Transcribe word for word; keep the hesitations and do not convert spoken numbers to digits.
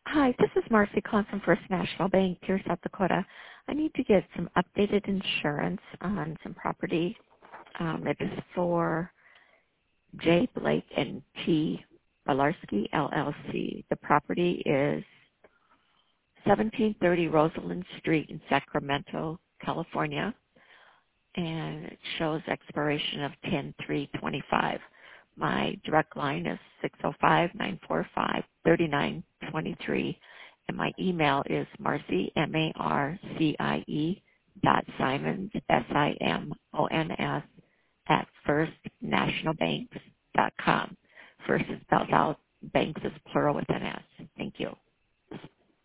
Hi, this is Marcy calling from First National Bank here, South Dakota. I need to get some updated insurance on some property. Um, it is for J. Blake and T. Balarski, L L C. The property is seventeen thirty Rosalind Street in Sacramento, California, and it shows expiration of ten three twenty-five. My direct line is six oh five, nine four five, three nine two three, and my email is Marcy, M A R C I E, dot Simons, S I M O N S, at first national banks dot com. First is spelled out, banks is plural with an S. Thank you.